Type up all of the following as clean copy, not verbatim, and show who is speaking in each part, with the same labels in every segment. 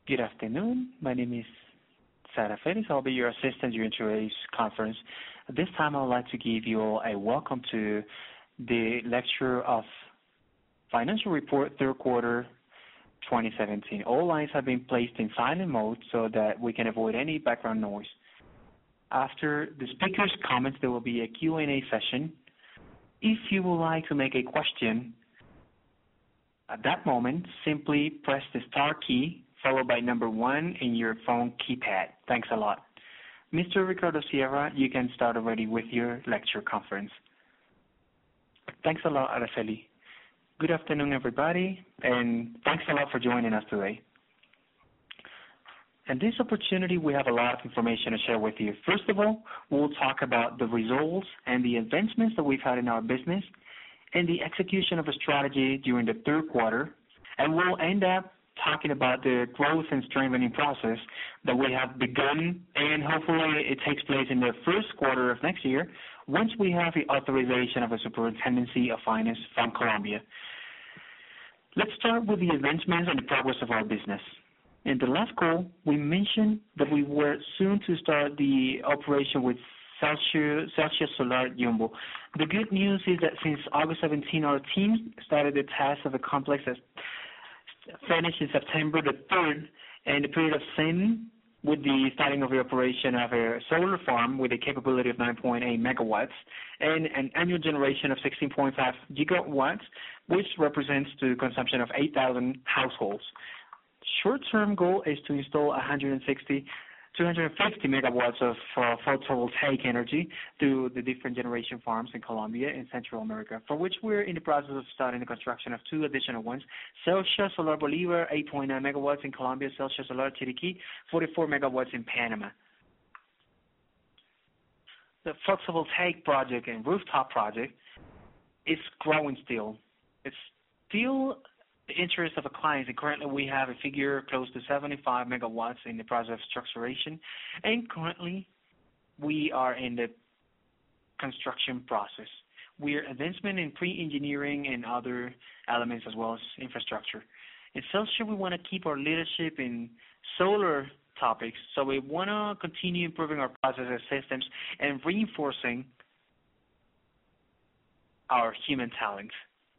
Speaker 1: Good afternoon. My name is Sarah Felix. I'll be your assistant during today's conference. At this time, I would like to give you all a welcome to the lecture of Financial Report Third Quarter 2017. All lines have been placed in silent mode so that we can avoid any background noise. After the speaker's comments, there will be a Q&A session. If you would like to make a question, at that moment, simply press the star key followed by number 1 in your phone keypad. Thanks a lot. Mr. Ricardo Sierra, you can start already with your lecture conference. Thanks a lot, Araceli. Good afternoon, everybody, and thanks a lot for joining us today. In this opportunity, we have a lot of information to share with you. First of all, we'll talk about the results and the advancements that we've had in our business and the execution of a strategy during the third quarter, and we'll end up talking about the growth and strengthening process that we have begun, and hopefully it takes place in the first quarter of next year once we have the authorization of a superintendency of finance from Colombia. Let's start with the advancements and the progress of our business. In the last call, we mentioned that we were soon to start the operation with Celsius Solar Yumbo. The good news is that since August 17, our team started the test of a complex that finished in September the 3rd, and the period of sin with the starting of the operation of a solar farm with a capability of 9.8 megawatts and an annual generation of 16.5 gigawatts, which represents the consumption of 8,000 households. Short-term goal is to install 250 megawatts of photovoltaic energy to the different generation farms in Colombia and Central America, for which we're in the process of starting the construction of 2 additional ones. Celsius Solar Bolivar, 8.9 megawatts in Colombia, Celsius Solar Chiriquí, 44 megawatts in Panama. The photovoltaic project and rooftop project is growing still. It's still the interest of the clients, and currently we have a figure close to 75 megawatts in the process of structuration, and currently we are in the construction process. We're advancement in pre-engineering and other elements as well as infrastructure. In Celsius, we want to keep our leadership in solar topics, so we want to continue improving our processes, systems, and reinforcing our human talent.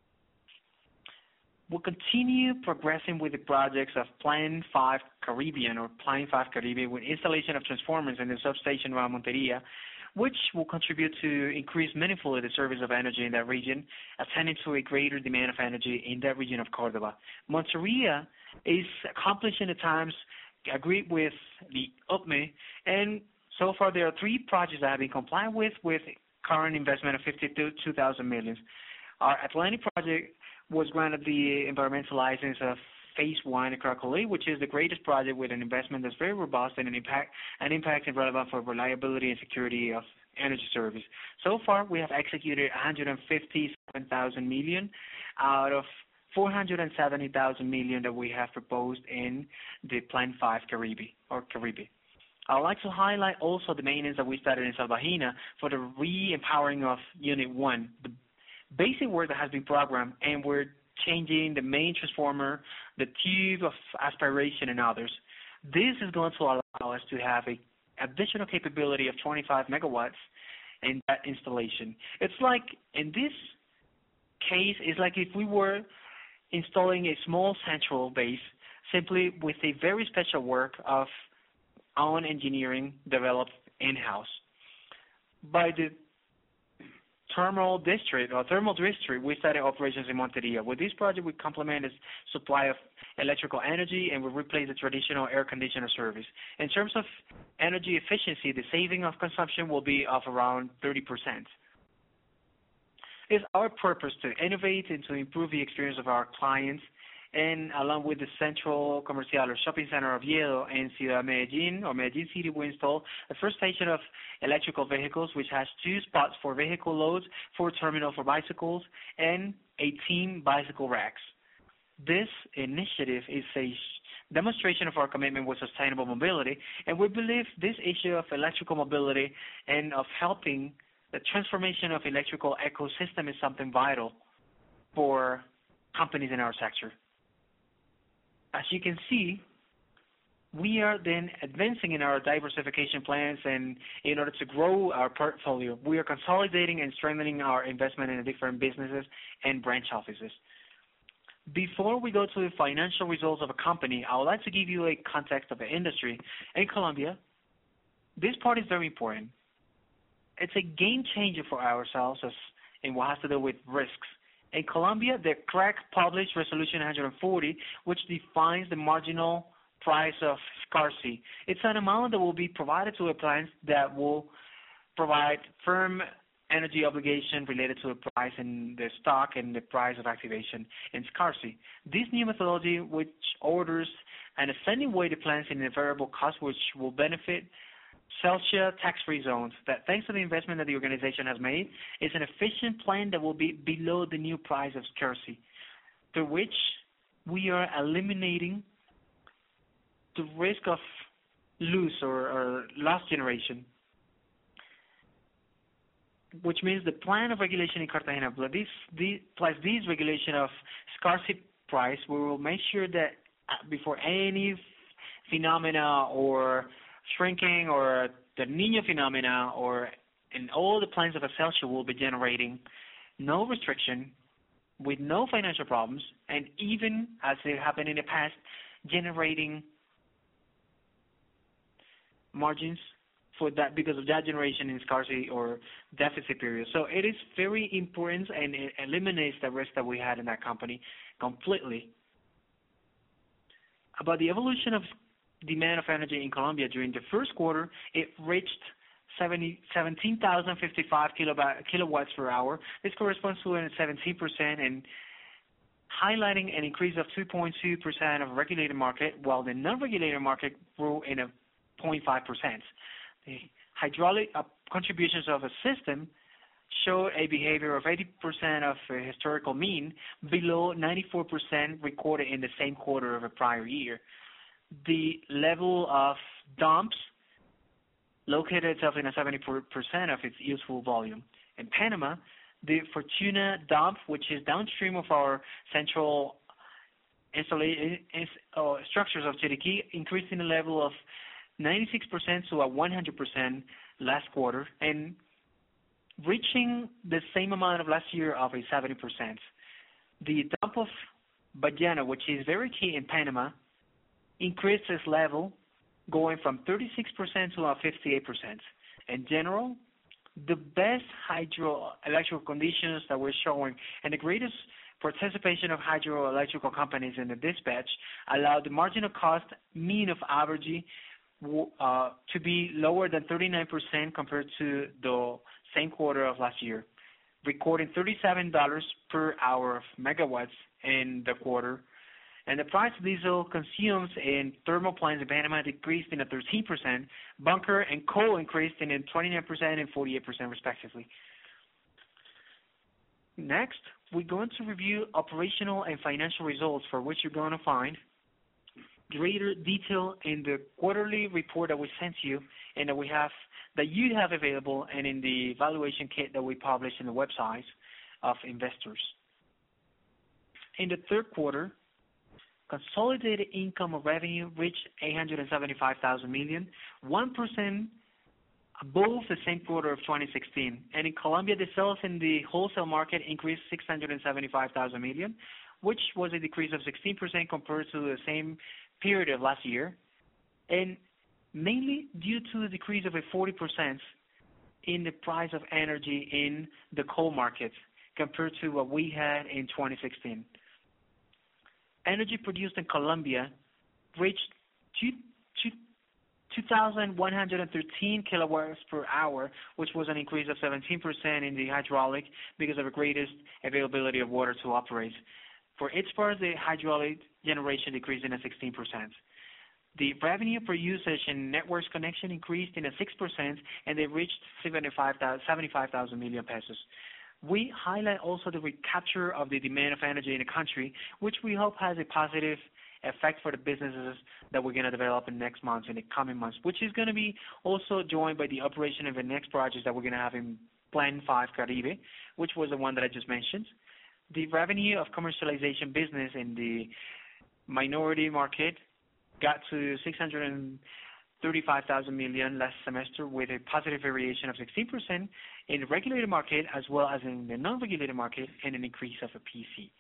Speaker 1: We'll continue progressing with the projects of Plan 5 Caribbean with installation of transformers in the substation around Monteria, which will contribute to increase meaningfully the service of energy in that region, attending to a greater demand of energy in that region of Córdoba. Monteria is accomplishing the times agreed with the UPME, and so far there are 3 projects that have been complied with current investment of 52,000 million. Our Atlantic project was granted the environmental license of Phase 1 in Caracolí, which is the greatest project with an investment that's very robust and an impact and relevant for reliability and security of energy service. So far, we have executed 157,000 million out of 470,000 million that we have proposed in the Plan 5 Caribbean. I'd like to highlight also the maintenance that we started in Salvajina for the re-empowering of Unit 1. The basic work that has been programmed, and we're changing the main transformer, the tube of aspiration, and others. This is going to allow us to have an additional capability of 25 megawatts in that installation. It's like, in this case, it's like if we were installing a small central base simply with a very special work of own engineering developed in-house. By the thermal district, we started operations in Monteria. With this project, we complement the supply of electrical energy and we replace the traditional air conditioner service. In terms of energy efficiency, the saving of consumption will be of around 30%. It's our purpose to innovate and to improve the experience of our clients, and along with the Centro Comercial or Shopping Center of Oviedo and Ciudad Medellín, or Medellín City, we install the first station of electrical vehicles, which has 2 spots for vehicle loads, 4 terminals for bicycles, and 18 bicycle racks. This initiative is a demonstration of our commitment with sustainable mobility, and we believe this issue of electrical mobility and of helping the transformation of electrical ecosystem is something vital for companies in our sector. As you can see, We are then advancing in our diversification plans, and in order to grow our portfolio, we are consolidating and strengthening our investment in the different businesses and branch offices. Before we go to the financial results of a company, I would like to give you a context of the industry. In Colombia, this part is very important. It's a game changer for ourselves in what has to do with risks. In Colombia, the CREC published Resolution 140, which defines the marginal price of scarcity. It's an amount that will be provided to a plant that will provide firm energy obligation related to the price in the stock and the price of activation and scarcity. This new methodology, which orders an ascending weighted plants in a variable cost, which will benefit Celsia tax-free zones, that thanks to the investment that the organization has made, is an efficient plan that will be below the new price of scarcity, through which we are eliminating the risk of lose or lost generation, which means the plan of regulation in Cartagena, plus this regulation of scarcity price, we will make sure that before any phenomena or shrinking or the Niño phenomena or in all the plans of a Celsia will be generating no restriction with no financial problems, and even as it happened in the past, generating margins for that because of that generation in scarcity or deficit period. So it is very important, and it eliminates the risk that we had in that company completely. About the evolution of demand of energy in Colombia during the first quarter, it reached 17,055 kilowatts per hour. This corresponds to a 17% and highlighting an increase of 2.2% of regulated market, while the non-regulated market grew in a 0.5%. The hydraulic contributions of a system show a behavior of 80% of a historical mean, below 94% recorded in the same quarter of a prior year. The level of dumps located itself in a 70% of its useful volume. In Panama, the Fortuna dump, which is downstream of our central structures of Chiriquí, increased in the level of 96% to 100% last quarter, and reaching the same amount of last year of a 70%. The dump of Ballena, which is very key in Panama, increased its level, going from 36% to 58%. In general, the best hydroelectrical conditions that we're showing and the greatest participation of hydroelectrical companies in the dispatch allowed the marginal cost mean of average to be lower than 39% compared to the same quarter of last year, recording $37 per hour of megawatts in the quarter. And the price of diesel consumed in thermal plants in Panama decreased in 13%, bunker and coal increased in 29% and 48% respectively. Next, we're going to review operational and financial results, for which you're going to find greater detail in the quarterly report that we sent you and that you have available, and in the evaluation kit that we publish in the website of investors. In the third quarter, consolidated income or revenue reached 875,000 million, 1% above the same quarter of 2016. And in Colombia, the sales in the wholesale market increased 675,000 million, which was a decrease of 16% compared to the same period of last year, and mainly due to the decrease of a 40% in the price of energy in the coal market compared to what we had in 2016. Energy produced in Colombia reached 2,113 kilowatts per hour, which was an increase of 17% in the hydraulic because of the greatest availability of water to operate. For its part, the hydraulic generation decreased in 16%. The revenue per usage and networks connection increased in 6%, and they reached 75,000 million pesos. We highlight also the recapture of the demand of energy in the country, which we hope has a positive effect for the businesses that we're going to develop in next months, in the coming months, which is going to be also joined by the operation of the next projects that we're going to have in Plan 5 Caribe, which was the one that I just mentioned. The revenue of commercialization business in the minority market got to 635,000 million last semester with a positive variation of 16% in the regulated market as well as in the non-regulated market and an increase of a PC.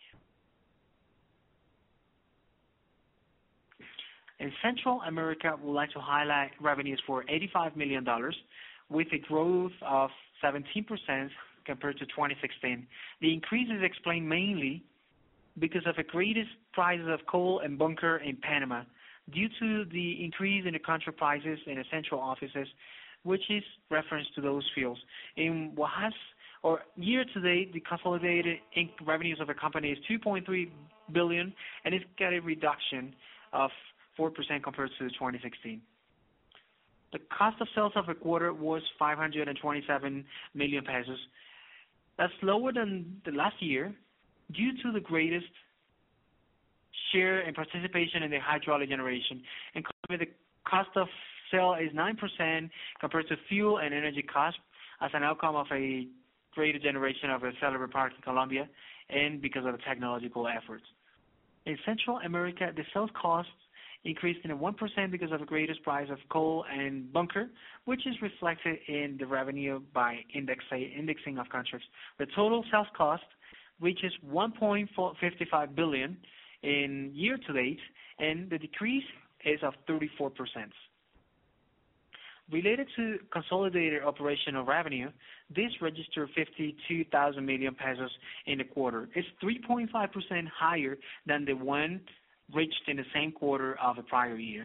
Speaker 1: In Central America, we would like to highlight revenues for $85 million with a growth of 17% compared to 2016. The increase is explained mainly because of the greatest prices of coal and bunker in Panama due to the increase in the contract prices in the central offices, which is reference to those fields. In Oaxaca, or year to date, the consolidated revenues of the company is 2.3 billion, and it's got a reduction of 4% compared to 2016. The cost of sales of the quarter was 527 million pesos. That's lower than the last year due to the greatest share and participation in the hydraulic generation. In Colombia, the cost of sale is 9% compared to fuel and energy costs as an outcome of a greater generation of a solar park in Colombia and because of the technological efforts. In Central America, the sales costs increased in 1% because of the greatest price of coal and bunker, which is reflected in the revenue by indexing of contracts. The total sales cost reaches 1.55 billion in year to date, and the decrease is of 34%. Related to consolidated operational revenue, this registered 52,000 million pesos in the quarter. It's 3.5% higher than the one reached in the same quarter of the prior year.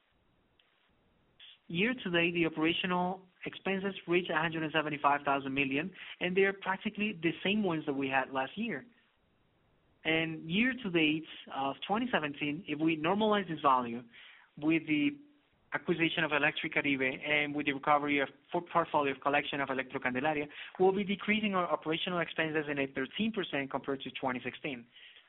Speaker 1: Year to date, the operational expenses reach 175,000 million, and they're practically the same ones that we had last year. And year to date of 2017, if we normalize this value with the acquisition of Electricaribe and with the recovery of portfolio of collection of Electrocandelaria, we'll be decreasing our operational expenses in a 13% compared to 2016.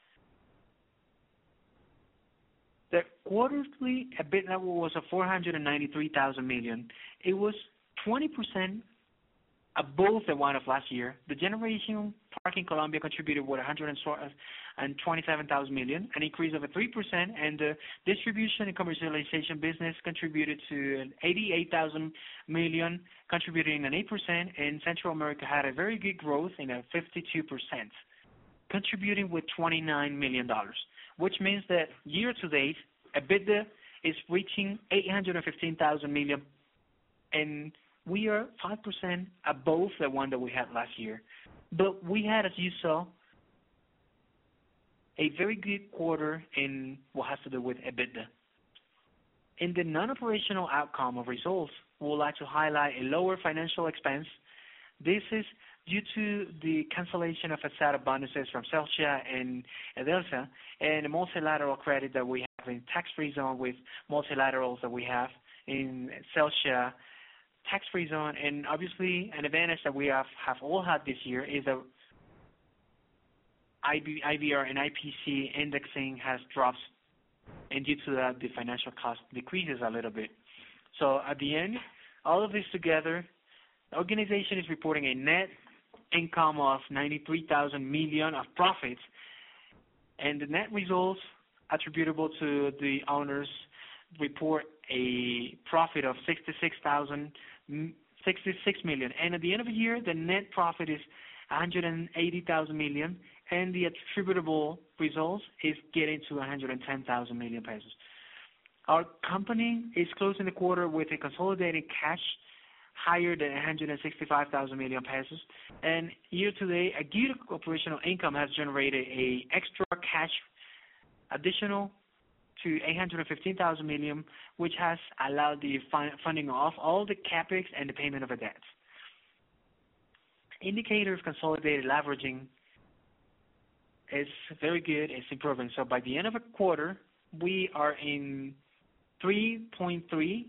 Speaker 1: The quarterly EBITDA was of 493,000 million. It was 20% above the one of last year. The generation park in Colombia contributed with 127,000 million, an increase of 3%, and the distribution and commercialization business contributed to 88,000 million, contributing an 8%, and Central America had a very good growth in a 52%, contributing with $29 million, which means that year to date, EBITDA is reaching 815,000 million, and we are 5% above the one that we had last year. But we had, as you saw, a very good quarter in what has to do with EBITDA. In the non-operational outcome of results, we would like to highlight a lower financial expense. This is due to the cancellation of a set of bonuses from Celsia and Edelsa, and a multilateral credit that we have in tax-free zone with multilaterals that we have in Celsia tax-free zone. And obviously, an advantage that we have all had this year is that IBR and IPC indexing has dropped, and due to that, the financial cost decreases a little bit. So at the end, all of this together, the organization is reporting a net income of 93,000 million of profits, and the net results attributable to the owners report a profit of 66 million. And at the end of the year, the net profit is 180,000 million, and the attributable results is getting to 110,000 million pesos. Our company is closing the quarter with a consolidated cash higher than 165,000 million pesos, and year to date, a good operational income has generated a extra cash additional to 815,000 million, which has allowed the funding of all the capex and the payment of the debts. Indicator of consolidated leveraging is very good. It's improving. So by the end of a quarter, we are in 3.3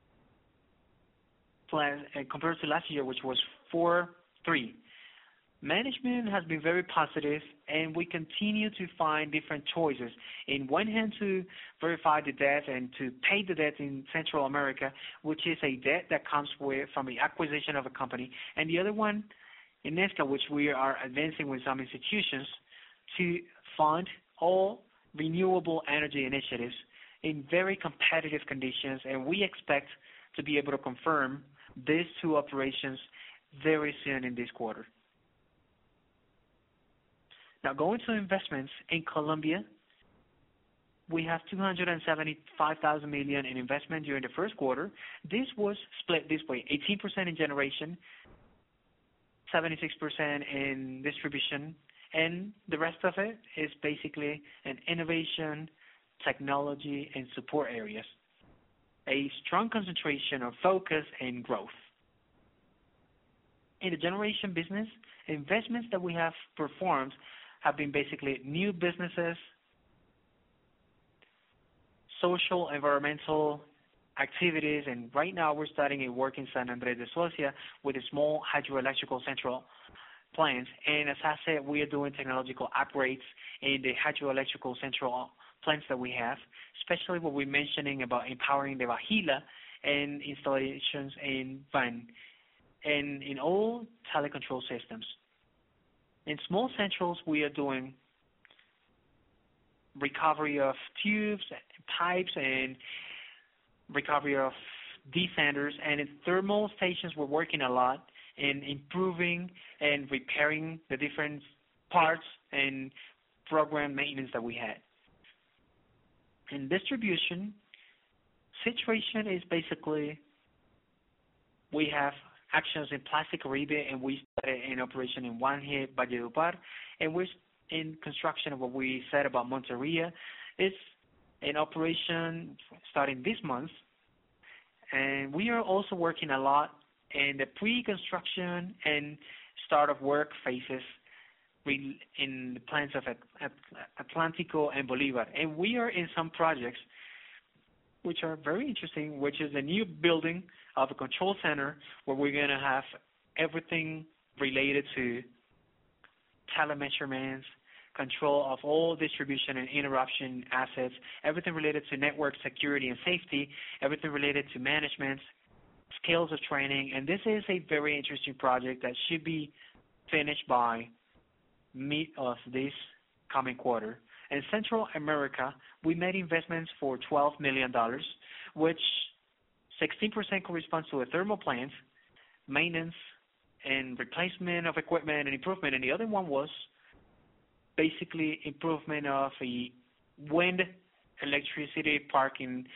Speaker 1: compared to last year, which was 4.3. Management has been very positive, and we continue to find different choices. In one hand, to verify the debt and to pay the debt in Central America, which is a debt that comes from the acquisition of a company, and the other one in Nesca, which we are advancing with some institutions to fund all renewable energy initiatives in very competitive conditions, and we expect to be able to confirm these two operations very soon in this quarter. Now, going to investments in Colombia, we have 275,000 million in investment during the first quarter. This was split this way: 18% in generation, 76% in distribution, and the rest of it is basically in innovation, technology, and support areas. A strong concentration of focus and growth. In the generation business, investments that we have performed have been basically new businesses, social, environmental activities, and right now we're starting a work in San Andrés de Suecia with a small hydroelectrical central plant. And as I said, we are doing technological upgrades in the hydroelectrical central plants that we have, especially what we're mentioning about empowering the Bajila and installations in VAN and in all telecontrol systems. In small centrals, we are doing recovery of tubes, pipes, and recovery of descenders. And in thermal stations, we're working a lot in improving and repairing the different parts and program maintenance that we had. In distribution, situation is basically we have actions in Plaza Caribe, and we started in operation in Guanje, Valledupar, and we're in construction of what we said about Monteria. It's in operation starting this month, and we are also working a lot in the pre-construction and start of work phases in the plants of Atlántico and Bolívar. And we are in some projects which are very interesting, which is a new building of a control center where we're going to have everything related to telemeasurements, control of all distribution and interruption assets, everything related to network security and safety, everything related to management, skills of training. And this is a very interesting project that should be finished by mid of this coming quarter. In Central America, we made investments for $12 million, which 16% corresponds to a thermal plant, maintenance and replacement of equipment and improvement, and the other one was basically improvement of a wind electricity park in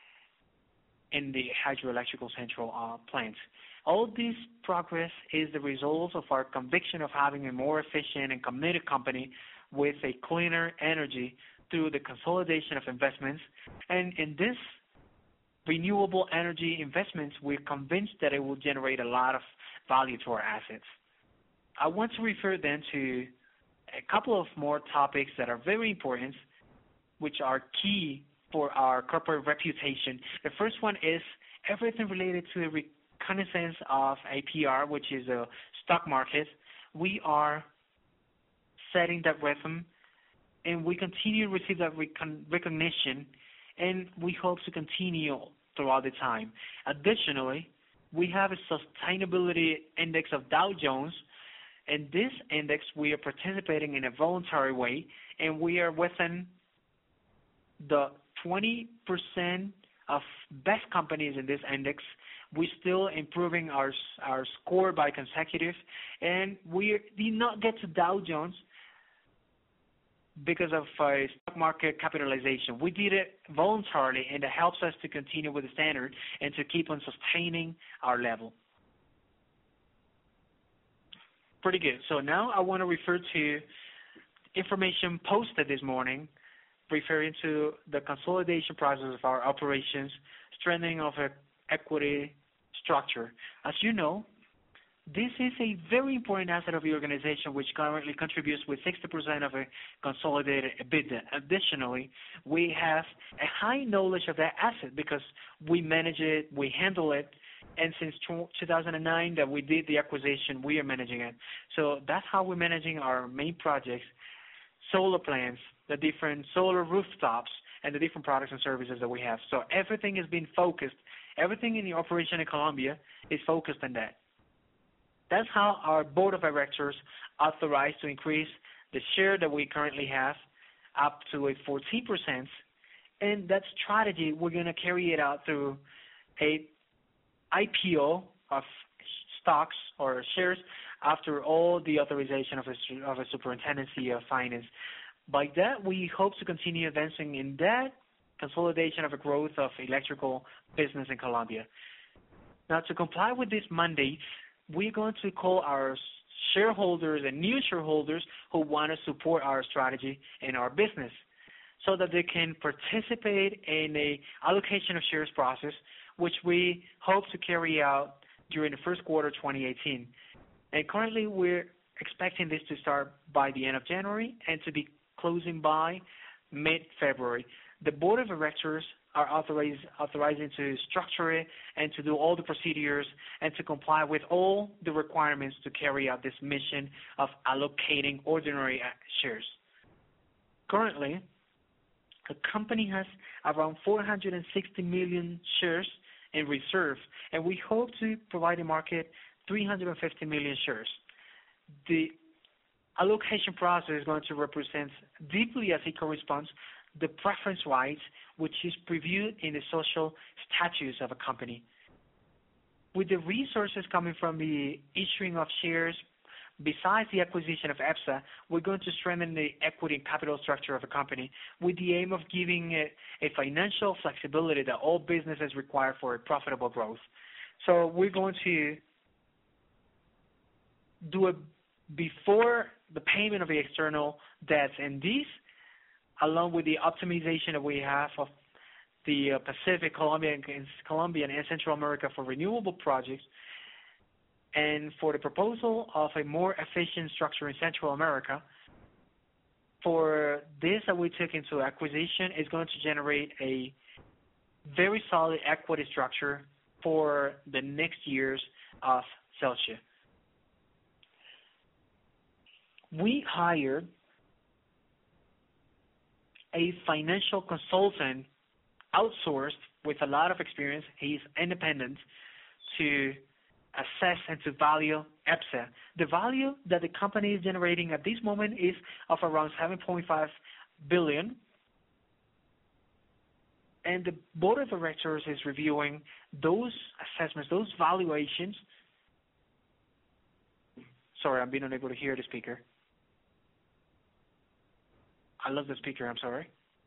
Speaker 1: the hydroelectrical central plant. All this progress is the result of our conviction of having a more efficient and committed company with a cleaner energy through the consolidation of investments. And in this renewable energy investments, we're convinced that it will generate a lot of value to our assets. I want to refer then to a couple of more topics that are very important, which are key for our corporate reputation. The first one is everything related to the reconnaissance of APR, which is a stock market. We are setting that rhythm, and we continue to receive that recognition, and we hope to continue throughout the time. Additionally, we have a sustainability index of Dow Jones, and this index we are participating in a voluntary way, and we are within the 20% of best companies in this index. We're still improving our score by consecutive, and we did not get to Dow Jones because of stock market capitalization. We did it voluntarily, and it helps us to continue with the standard and to keep on sustaining our level. Pretty good. So now I want to refer to information posted this morning referring to the consolidation process of our operations, strengthening of our equity structure. As you know, this is a very important asset of the organization, which currently contributes with 60% of a consolidated EBITDA. Additionally, we have a high knowledge of that asset because we manage it, we handle it, and since 2009 that we did the acquisition, we are managing it. So that's how we're managing our main projects, solar plants, the different solar rooftops, and the different products and services that we have. So everything is being focused. Everything in the operation in Colombia is focused on that. That's how our board of directors authorized to increase the share that we currently have up to a 14%, And that strategy, we're going to carry it out through a IPO of stocks or shares after all the authorization of a superintendency of finance. By that, we hope to continue advancing in that consolidation of a growth of electrical business in Colombia. Now, to comply with this mandate, we're going to call our shareholders and new shareholders who want to support our strategy and our business so that they can participate in a allocation of shares process, which we hope to carry out during the first quarter 2018. And currently, we're expecting this to start by the end of January and to be closing by mid-February. The board of directors are authorizing to structure it and to do all the procedures and to comply with all the requirements to carry out this mission of allocating ordinary shares. Currently, the company has around 460 million shares in reserve, and we hope to provide the market 350 million shares. The allocation process is going to represent deeply as it corresponds the preference rights which is previewed in the social statutes of a company. With the resources coming from the issuing of shares, besides the acquisition of EPSA, we're going to strengthen the equity and capital structure of a company with the aim of giving it a financial flexibility that all businesses require for a profitable growth. So we're going to do it before the payment of the external debts, and these, along with the optimization that we have of the Pacific, Colombian and Central America for renewable projects, and for the proposal of a more efficient structure in Central America, for this that we took into acquisition is going to generate a very solid equity structure for the next years of Celsia. We hired a financial consultant outsourced with a lot of experience. He's independent to assess and to value EPSA. The value that the company is generating at this moment is of around 7.5 billion. And the board of directors is reviewing those assessments, those valuations. Sorry, I'm being unable to hear the speaker. I love the speaker, I'm sorry.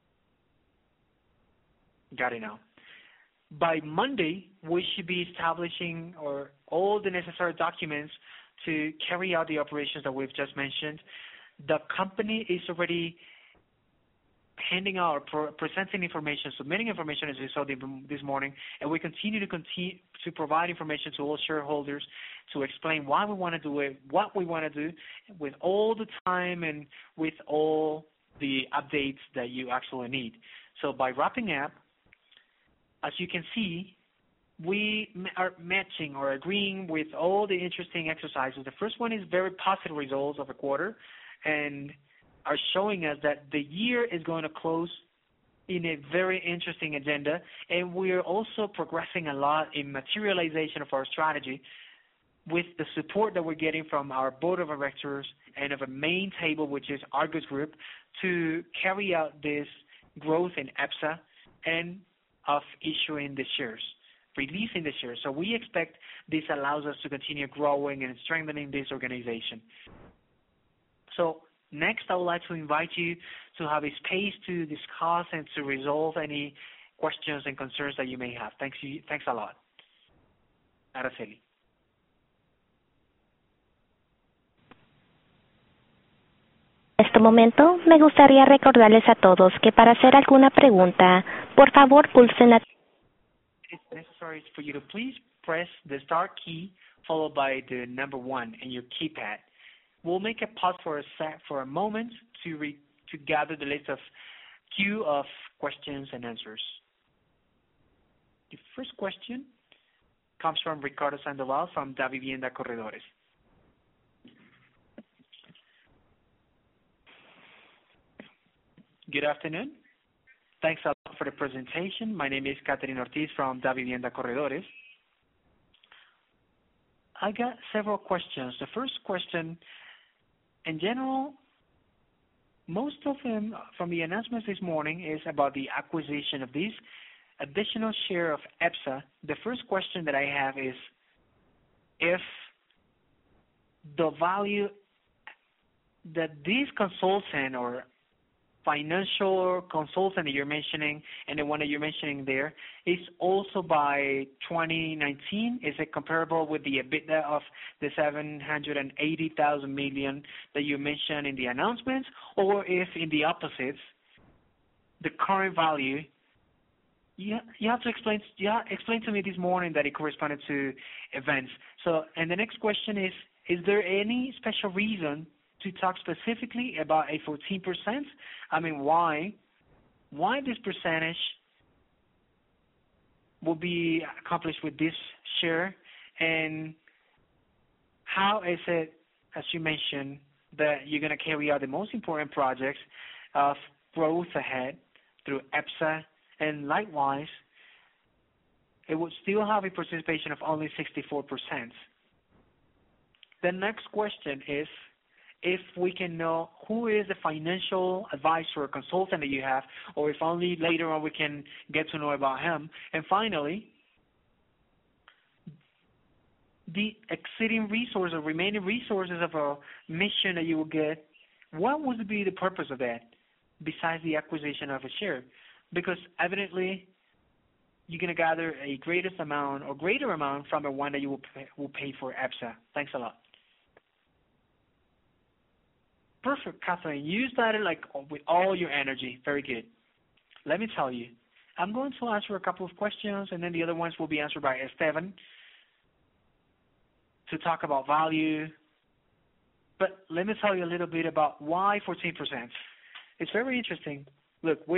Speaker 1: Got it now. By Monday, we should be establishing all the necessary documents to carry out the operations that we've just mentioned. The company is already handing out, presenting information, submitting information, as you saw this morning, and we continue to provide information to all shareholders to explain why we want to do it, what we want to do, with all the time and with all the updates that you actually need. So by wrapping up, as you can see, we are matching or agreeing with all the interesting exercises. The first one is very positive results of a quarter and are showing us that the year is going to close in a very interesting agenda, and we're also progressing a lot in materialization of our strategy with the support that we're getting from our board of directors and of a main table, which is Argus Group, to carry out this growth in EPSA and of issuing the shares, releasing the shares. So we expect this allows us to continue growing and strengthening this organization. So next, I would like to invite you to have a space to discuss and to resolve any questions and concerns that you may have. Thanks a lot. Araceli.
Speaker 2: En este momento, me gustaría recordarles a todos que para hacer alguna pregunta, por favor pulsen la...
Speaker 1: It's necessary for you to please press the start key followed by the number 1 in your keypad. We'll make a pause for a moment to gather the list of queue of questions and answers. The first question comes from Ricardo Sandoval from Davivienda Corredores. Good afternoon. Thanks a lot for the presentation. My name is Catherine Ortiz from Davivienda Corredores. I got several questions. The first question, in general, most of them from the announcements this morning is about the acquisition of this additional share of EPSA. The first question that I have is if the value that this consultant or financial consultant that you're mentioning and the one that you're mentioning there is also by 2019? Is it comparable with the EBITDA of the 780,000 million that you mentioned in the announcements, or if in the opposites, the current value? You have to explain. Explain to me this morning that it corresponded to events. So, and the next question is there any special reason to talk specifically about a 14%? I mean, why this percentage will be accomplished with this share, and how is it, as you mentioned, that you're going to carry out the most important projects of growth ahead through EPSA, and likewise, it would still have a participation of only 64%. The next question is if we can know who is the financial advisor or consultant that you have, or if only later on we can get to know about him. And finally, the exceeding resource or remaining resources of a mission that you will get, what would be the purpose of that besides the acquisition of a share? Because evidently you're going to gather a greater amount from the one that you will pay for EPSA. Thanks a lot. Perfect, Catherine. You started like with all your energy. Very good. Let me tell you, I'm going to answer a couple of questions, and then the other ones will be answered by Esteban to talk about value. But let me tell you a little bit about why 14%. It's very interesting. Look,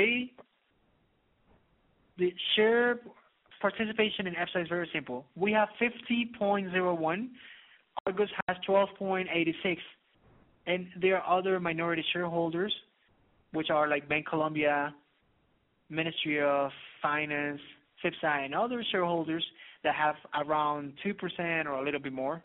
Speaker 1: the share participation in EPSA is very simple. We have 50.01. Argos has 12.86. And there are other minority shareholders, which are like Bancolombia, Ministry of Finance, FIPSA, and other shareholders that have around 2% or a little bit more.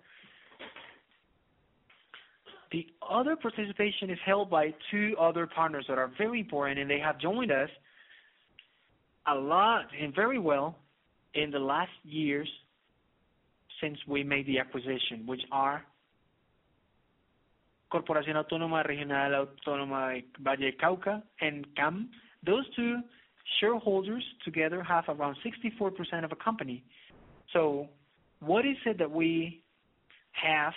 Speaker 1: The other participation is held by two other partners that are very important, and they have joined us a lot and very well in the last years since we made the acquisition, which are Corporación Autónoma Regional Autónoma de Valle del Cauca and CAM. Those two shareholders together have around 64% of a company. So what is it that we have,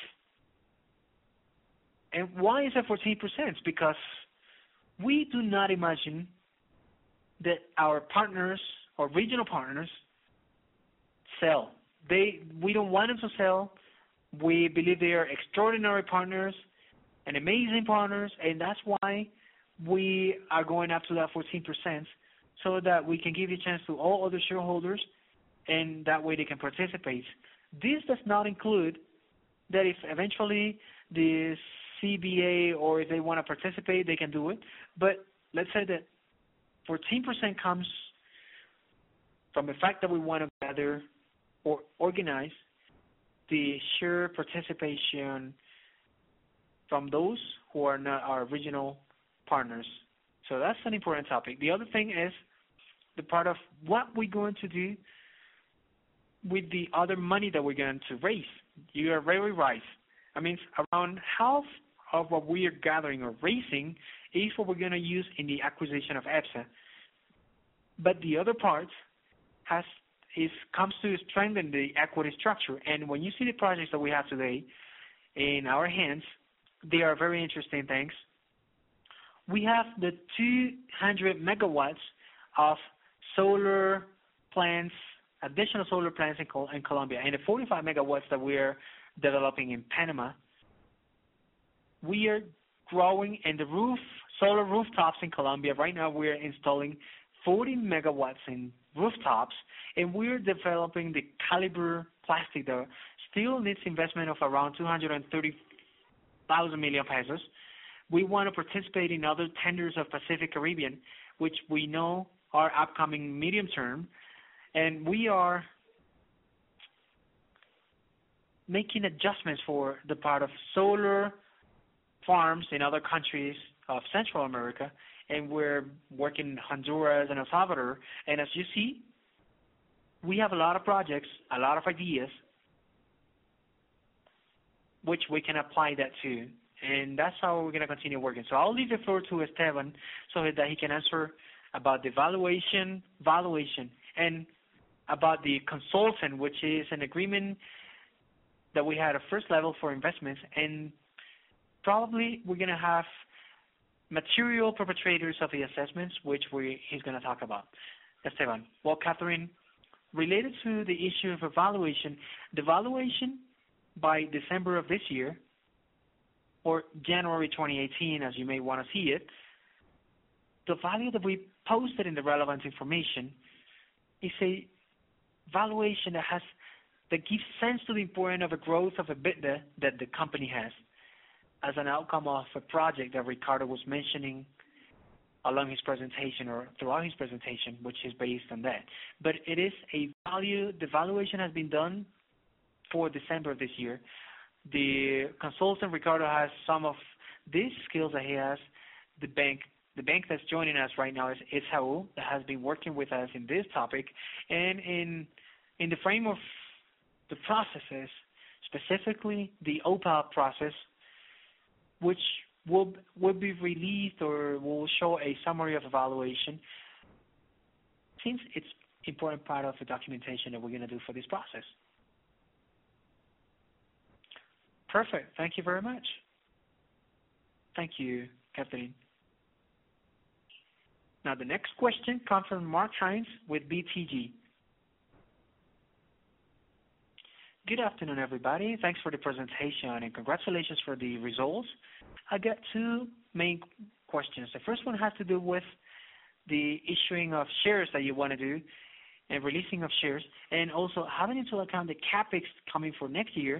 Speaker 1: and why is it 14%? Because we do not imagine that our partners or regional partners sell. We don't want them to sell. We believe they are extraordinary partners and amazing partners, and that's why we are going up to that 14%, so that we can give a chance to all other shareholders, and that way they can participate. This does not include that if eventually the CBA or if they want to participate, they can do it. But let's say that 14% comes from the fact that we want to gather or organize the share participation from those who are not our original partners. So that's an important topic. The other thing is the part of what we're going to do with the other money that we're going to raise. You are very right. I mean, around half of what we are gathering or raising is what we're going to use in the acquisition of EPSA. But the other part comes to strengthen the equity structure. And when you see the projects that we have today in our hands, they are very interesting things. We have the 200 megawatts of solar plants, additional solar plants in Colombia, and the 45 megawatts that we are developing in Panama. We are growing in the solar rooftops in Colombia. Right now we are installing 40 megawatts in rooftops, and we're developing the caliber plastic that still needs investment of around 230,000 million pesos. We want to participate in other tenders of Pacific Caribbean, which we know are upcoming medium term, and we are making adjustments for the part of solar farms in other countries of Central America, and we're working in Honduras and El Salvador. And as you see, we have a lot of projects, a lot of ideas, which we can apply that to. And that's how we're going to continue working. So I'll leave the floor to Esteban so that he can answer about the valuation, and about the consultant, which is an agreement that we had at first level for investments. And probably we're going to have material perpetrators of the assessments, which he's going to talk about. Esteban. Well, Catherine, related to the issue of evaluation, the valuation by December of this year, or January 2018, as you may want to see it, the value that we posted in the relevant information is a valuation that gives sense to the importance of a growth of EBITDA that the company has as an outcome of a project that Ricardo was mentioning along his presentation or throughout his presentation, which is based on that. But it is a value, the valuation has been done for December of this year. The consultant, Ricardo, has some of these skills that he has. The bank that's joining us right now is Itaú, that has been working with us in this topic. And in the frame of the processes, specifically the OPA process, which will be released or will show a summary of evaluation, since it's an important part of the documentation that we're going to do for this process. Perfect. Thank you very much. Thank you, Catherine. Now, the next question comes from Mark Hines with BTG. Good afternoon, everybody. Thanks for the presentation and congratulations for the results. I got two main questions. The first one has to do with the issuing of shares that you want to do and releasing of shares, and also having into account the CapEx coming for next year,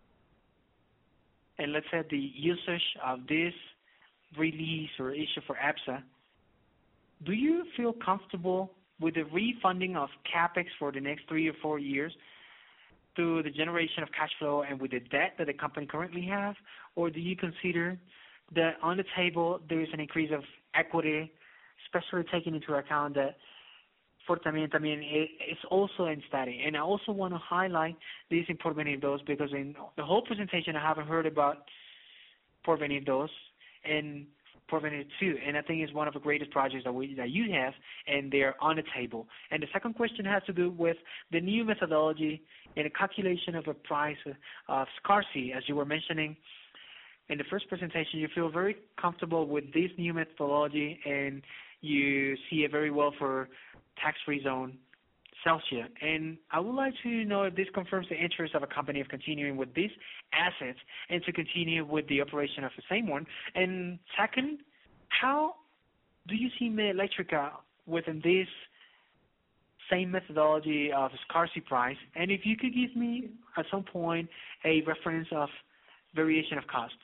Speaker 1: and let's say the usage of this release or issue for APSA. Do you feel comfortable with the refunding of CapEx for the next 3 or 4 years through the generation of cash flow and with the debt that the company currently has? Or do you consider that on the table there is an increase of equity, especially taking into account that Fortalimento, it's also in study? And I also want to highlight this in Porvenir Dos, because in the whole presentation I haven't heard about Porvenir Dos and Porvenir 2, and I think it's one of the greatest projects that you have, and they're on the table. And the second question has to do with the new methodology and the calculation of a price of scarcity. As you were mentioning in the first presentation, you feel very comfortable with this new methodology, and you see it very well for tax-free zone Celsia. And I would like to know if this confirms the interest of a company of continuing with these assets and to continue with the operation of the same one. And second, how do you see Electrica within this same methodology of scarcity price? And if you could give me at some point a reference of variation of cost.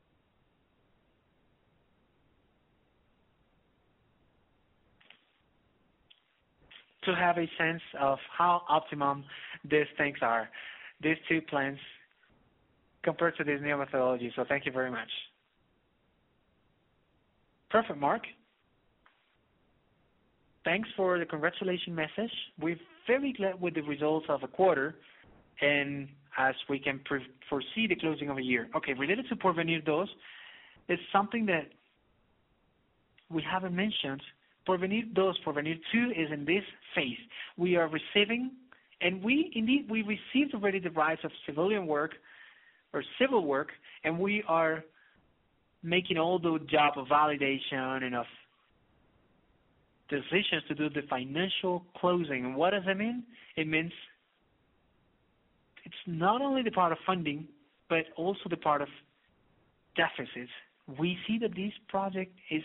Speaker 1: To have a sense of how optimum these things are, these two plans, compared to this new methodology. So thank you very much. Perfect, Mark. Thanks for the congratulations message. We're very glad with the results of a quarter, and as we can foresee the closing of a year. Okay, related to Porvenir Dos, it's something that we haven't mentioned. Porvenir 2 is in this phase. We are receiving, and we received already the rights of civilian work or civil work, and we are making all the job of validation and of decisions to do the financial closing. And what does that mean? It means it's not only the part of funding, but also the part of deficits. We see that this project is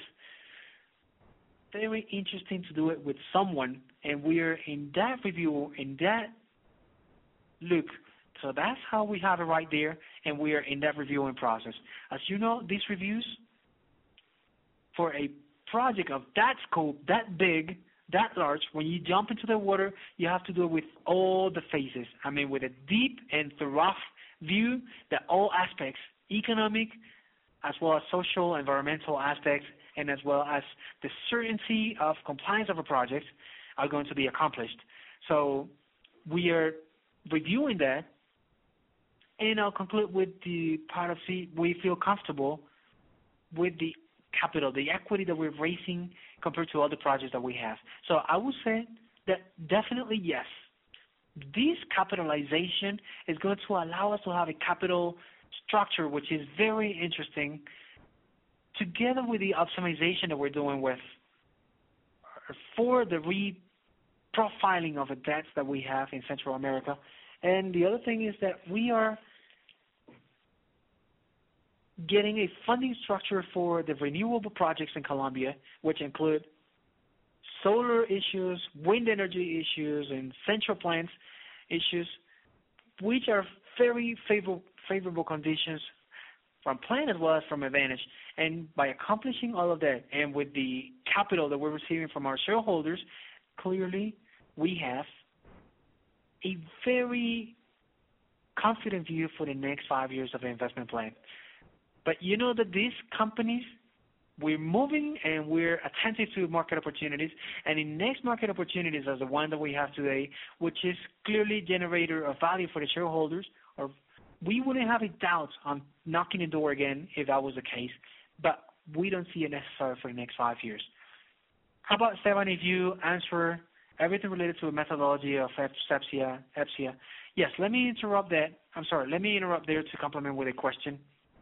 Speaker 1: very interesting to do it with someone, and we're in that review, in that look. So that's how we have it right there, and we are in that reviewing process. As you know, these reviews for a project of that scope, that big, that large, when you jump into the water, you have to do it with all the phases. With a deep and thorough view that all aspects, economic, as well as social, environmental aspects, and as well as the certainty of compliance of a project are going to be accomplished. So we are reviewing that, and I'll conclude with the part of C. We feel comfortable with the capital, the equity that we're raising compared to other projects that we have. So I would say that definitely yes. This capitalization is going to allow us to have a capital structure which is very interesting, together with the optimization that we're doing with for the reprofiling of the debts that we have in Central America. And the other thing is that we are getting a funding structure for the renewable projects in Colombia, which include solar issues, wind energy issues, and central plants issues, which are very favorable conditions from plan as well as from advantage. And by accomplishing all of that, and with the capital that we're receiving from our shareholders, clearly we have a very confident view for the next 5 years of the investment plan. But you know that these companies, we're moving and we're attentive to market opportunities, and in next market opportunities as the one that we have today, which is clearly generator of value for the shareholders, or we wouldn't have a doubt on knocking the door again if that was the case, but we don't see it necessary for the next 5 years. How about, Esteban, if you answer everything related to the methodology of EPSIA? Yes, let me interrupt that. I'm sorry, let me interrupt there to complement with a question.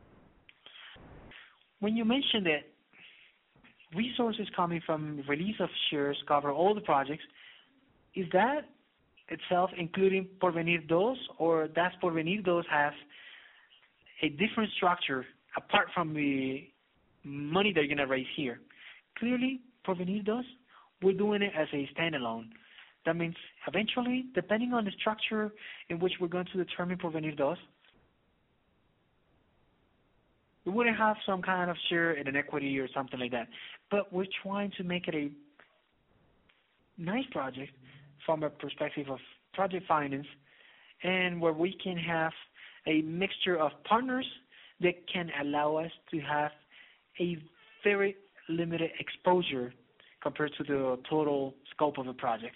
Speaker 1: When you mentioned that resources coming from release of shares cover all the projects, is that itself including Porvenir II, or does Porvenir II have a different structure apart from the money that you're going to raise here? Clearly, Porvenir II, we're doing it as a standalone. That means eventually, depending on the structure in which we're going to determine Porvenir II, we wouldn't have some kind of share in an equity or something like that. But we're trying to make it a nice project from a perspective of project finance, and where we can have a mixture of partners that can allow us to have a very limited exposure compared to the total scope of the project.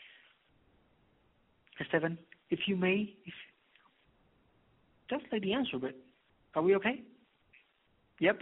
Speaker 1: Esteban, if you may, that's like the answer, but are we okay? Yep.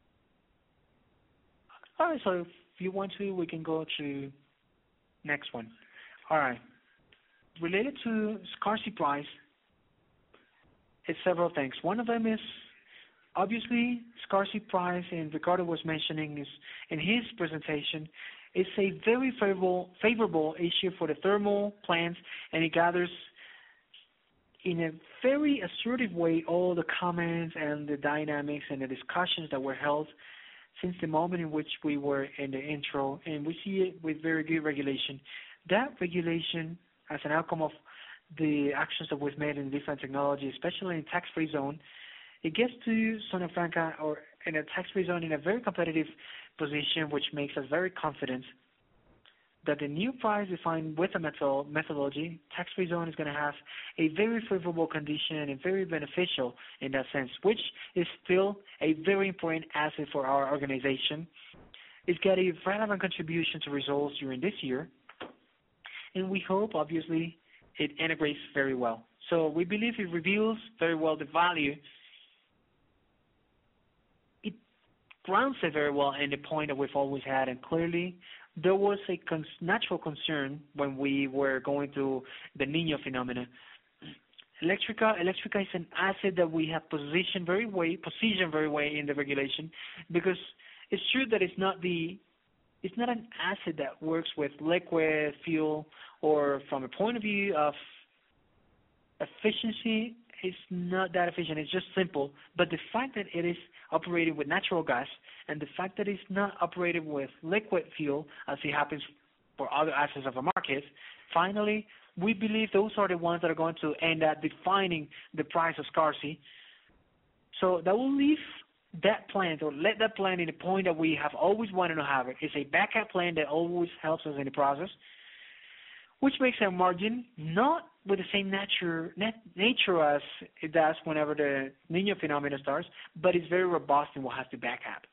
Speaker 1: All right, so if you want to, we can go to next one. All right. Related to scarcity price, it's several things. One of them is obviously scarcity price, and Ricardo was mentioning is in his presentation, it's a very favorable issue for the thermal plants, and it gathers in a very assertive way all the comments and the dynamics and the discussions that were held since the moment in which we were in the intro, and we see it with very good regulation. That regulation, as an outcome of the actions that we've made in different technologies, especially in tax-free zone, it gets to Zona Franca, or in a tax-free zone, in a very competitive position, which makes us very confident that the new price defined with a methodology, tax-free zone, is going to have a very favorable condition and very beneficial in that sense, which is still a very important asset for our organization. It's got a relevant contribution to results during this year, and we hope, obviously, it integrates very well. So we believe it reveals very well the value. It grounds it very well in the point that we've always had, and clearly there was a natural concern when we were going through the Niño phenomena. Electrica is an asset that we have positioned very well in the regulation, because it's true that it's not an asset that works with liquid fuel, or from a point of view of efficiency, it's not that efficient. It's just simple. But the fact that it is operating with natural gas, and the fact that it's not operating with liquid fuel, as it happens for other assets of the market, finally, we believe those are the ones that are going to end up defining the price of scarcity. So that will leave that plant, or let that plant in the point that we have always wanted to have it. It's a backup plan that always helps us in the process. which makes our margin not with the same nature as it does whenever the Niño phenomenon starts, but it's very robust and will have to back up.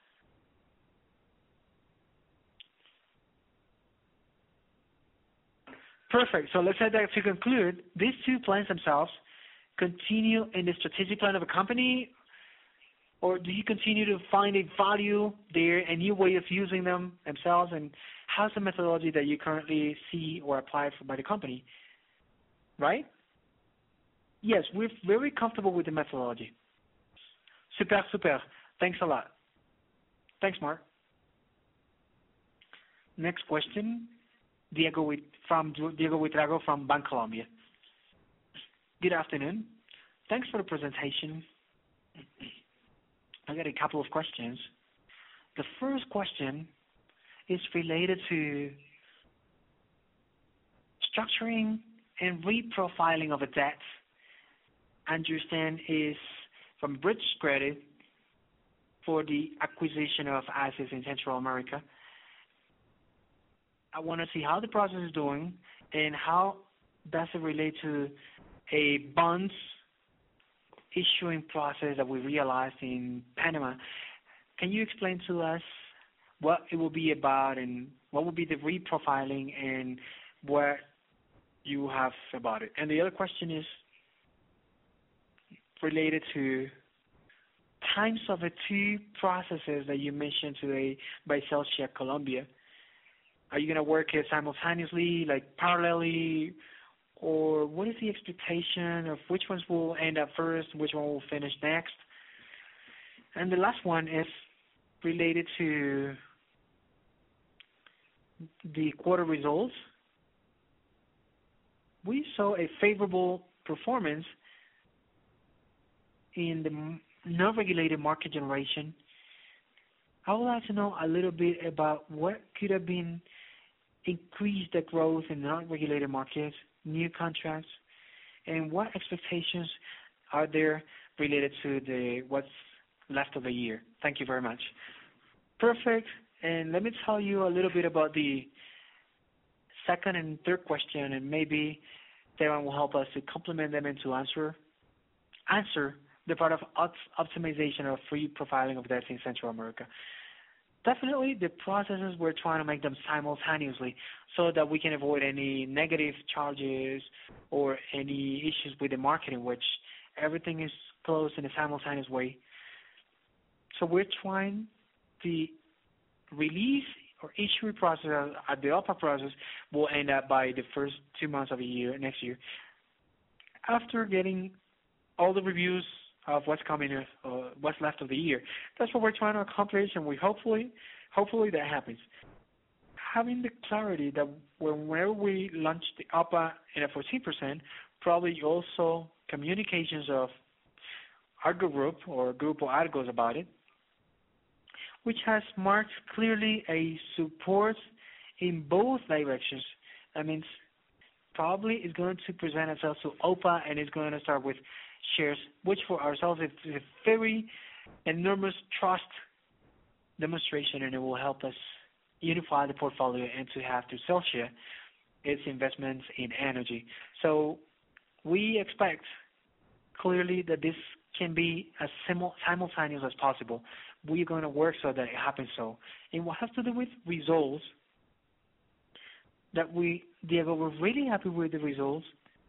Speaker 1: Perfect. So let's say that to conclude, these two plans themselves continue in the strategic plan of a company, or do you continue to find a value there, a new way of using them themselves, and how's the methodology that you currently see or apply by the company, right? Yes, we're very comfortable with the methodology. Super, super. Thanks a lot. Thanks, Mark. Next question, Diego Huitrago from Bancolombia. Good afternoon. Thanks for the presentation. I got a couple of questions. The first question is related to structuring and reprofiling of a debt. I understand is from bridge credit for the acquisition of assets in Central America. I want to see how the process is doing and how does it relate to a bonds issuing process that we realized in Panama. Can you explain to us what it will be about and what will be the reprofiling and what you have about it? And the other question is related to times of the two processes that you mentioned today by Celsia Colombia. Are you going to work it simultaneously, like parallelly, or what is the expectation of which ones will end up first, which one will finish next? And the last one is related to the quarter results. We saw a favorable performance in the non-regulated market generation. I would like to know a little bit about what could have been increased the growth in non-regulated markets, new contracts, and what expectations are there related to what's left of the year. Thank you very much. Perfect. And let me tell you a little bit about the second and third question, and maybe Esteban will help us to complement them and to answer the part of optimization of free profiling of debts in Central America. Definitely, the processes, we're trying to make them simultaneously so that we can avoid any negative charges or any issues with the market in which everything is closed in a simultaneous way. So we're trying the release or issue process at the upper process will end up by the first 2 months of the year, next year. After getting all the reviews of what's coming, what's left of the year. That's what we're trying to accomplish, and we hopefully that happens. Having the clarity that whenever we launch the APA in a 14%, probably also communications of Argo Group or Grupo Argos about it, which has marked clearly a support in both directions. That means probably is going to present itself to OPA and is going to start with shares, which for ourselves is a very enormous trust demonstration, and it will help us unify the portfolio and to have to Celsia its investments in energy. So we expect clearly that this can be as simultaneous as possible. We're going to work so that it happens so. And what has to do with results, that Diego, we're really happy with the results.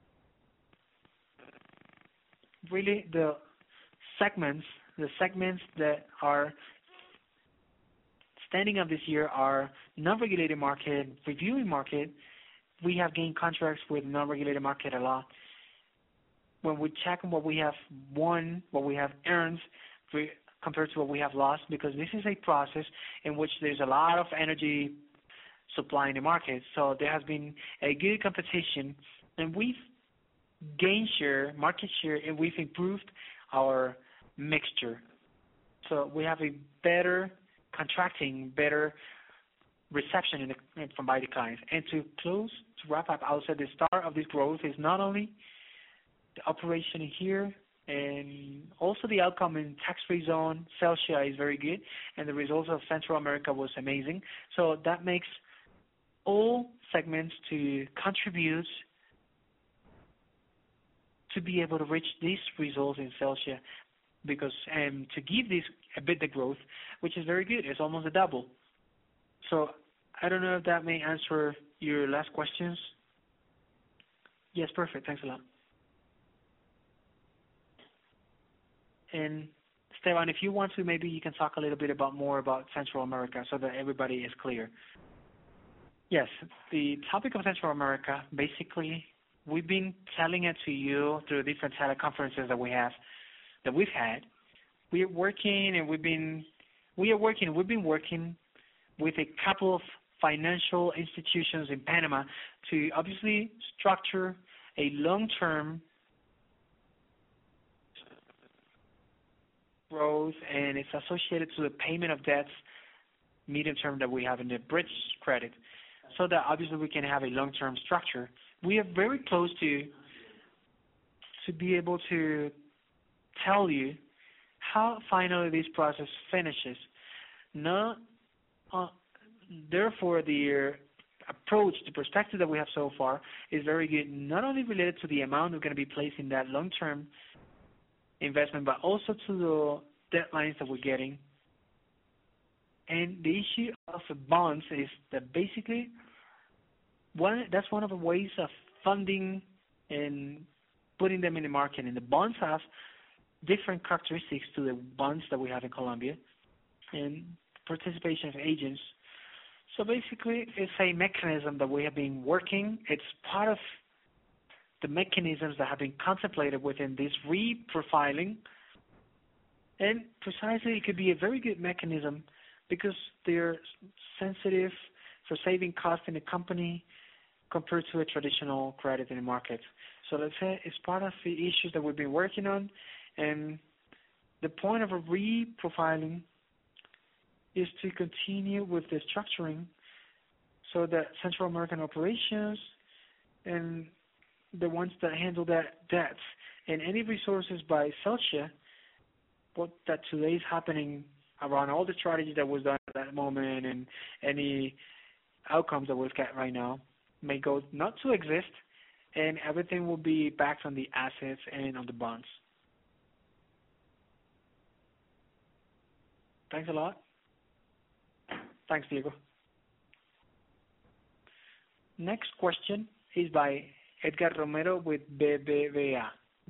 Speaker 1: Really, the segments that are standing up this year are non-regulated market, reviewing market. We have gained contracts with non-regulated market a lot. When we check on what we have won, what we have earned, compared to what we have lost, because this is a process in which there's a lot of energy supply in the market. So there has been a good competition, and we've gained market share, and we've improved our mixture. So we have a better contracting, better reception from by the clients. And to wrap up, I would say the start of this growth is not only the operation here, and also the outcome in tax-free zone. Celsia is very good, and the results of Central America was amazing. So that makes all segments to contribute to be able to reach these results in Celsia because to give this a bit the growth, which is very good. It's almost a double. So I don't know if that may answer your last questions. Yes, perfect. Thanks a lot. And Esteban, if you want to, maybe you can talk a little bit more about Central America so that everybody is clear. Yes, the topic of Central America, basically, we've been telling it to you through different teleconferences that we've had. We are working and we've been working with a couple of financial institutions in Panama to obviously structure a long-term growth, and it's associated to the payment of debts medium term that we have in the bridge credit, so that obviously we can have a long-term structure. We are very close to be able to tell you how finally this process finishes. Not, therefore, the approach, the perspective that we have so far is very good, not only related to the amount we're going to be placing that long-term investment, but also to the deadlines that we're getting. And the issue of the bonds is that basically that's one of the ways of funding and putting them in the market. And the bonds have different characteristics to the bonds that we have in Colombia and participation of agents. So basically, it's a mechanism that we have been working. It's part of the mechanisms that have been contemplated within this reprofiling. And precisely, it could be a very good mechanism because they're sensitive for saving costs in the company compared to a traditional credit in the market. So let's say it's part of the issues that we've been working on. And the point of a reprofiling is to continue with the structuring so that Central American operations and the ones that handle that debts and any resources by Celsia, what that today is happening around all the strategy that was done at that moment and any outcomes that we've got right now may go not to exist, and everything will be backed on the assets and on the bonds. Thanks a lot. Thanks, Diego. Next question is by Edgar Romero with BBVA.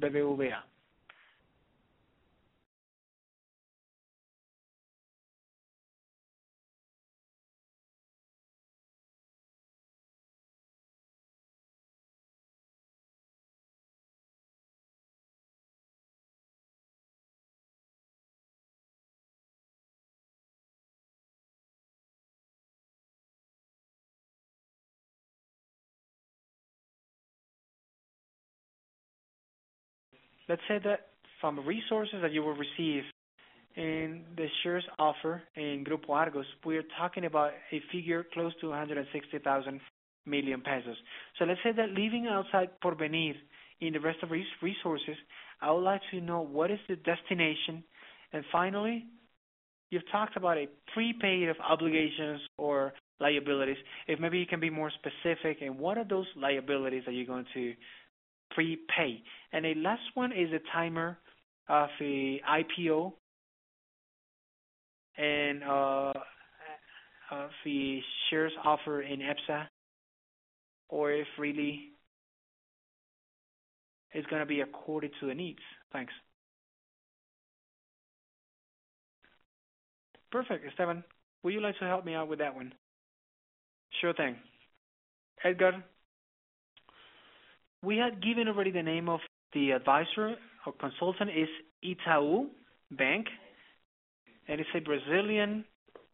Speaker 1: Let's say that from resources that you will receive in the shares offer in Grupo Argos, we are talking about a figure close to 160,000 million pesos. So let's say that leaving outside Porvenir in the rest of these resources, I would like to know what is the destination. And finally, you've talked about a prepaid of obligations or liabilities. If maybe you can be more specific, and what are those liabilities that you're going to prepay? And a last one is a timer of the IPO and of the shares offer in EPSA, or if really it's going to be according to the needs. Thanks. Perfect. Esteban, would you like to help me out with that one? Sure thing. Edgar, we had given already the name of the advisor or consultant is Itaú Bank, and it's a Brazilian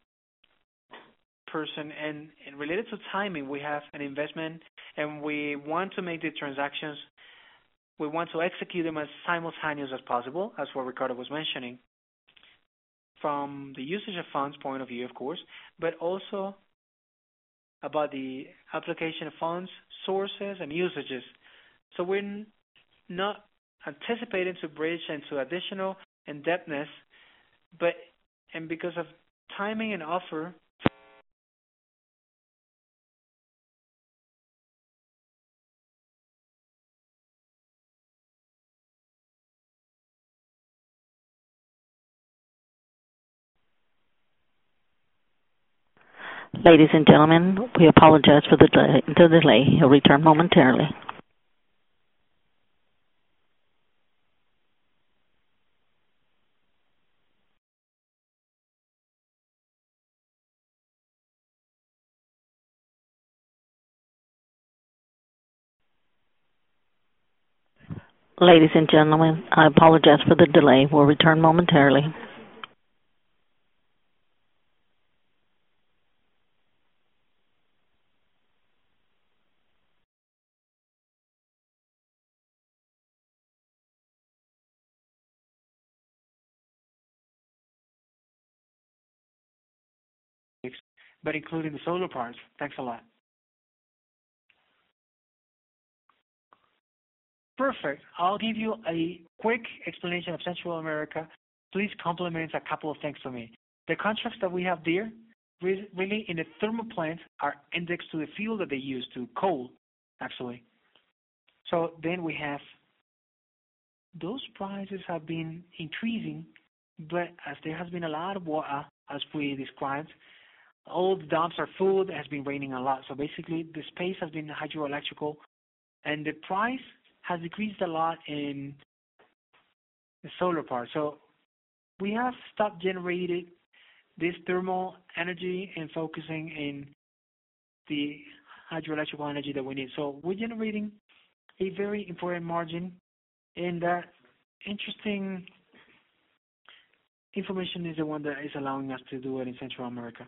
Speaker 1: person. And related to timing, we have an investment, and we want to make the transactions. We want to execute them as simultaneous as possible, as what Ricardo was mentioning, from the usage of funds point of view, of course, but also about the application of funds, sources, and usages. So we're not anticipating to bridge into additional indebtedness, and because of timing and offer,
Speaker 3: Ladies and gentlemen, we apologize for the delay. He'll return momentarily. Ladies and gentlemen, I apologize for the delay. We'll return momentarily.
Speaker 1: But including the solar parts. Thanks a lot. Perfect. I'll give you a quick explanation of Central America. Please complement a couple of things for me. The contracts that we have there, really in the thermal plant, are indexed to the fuel that they use, to coal, actually. So then we have those prices have been increasing, but as there has been a lot of water, as we described, all the dams are full. It has been raining a lot. So basically, the space has been hydroelectrical, and the price has decreased a lot in the solar part. So we have stopped generating this thermal energy and focusing in the hydroelectrical energy that we need. So we're generating a very important margin, and that interesting information is the one that is allowing us to do it in Central America.